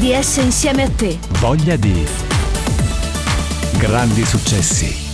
di essere insieme a te. Voglia di grandi successi.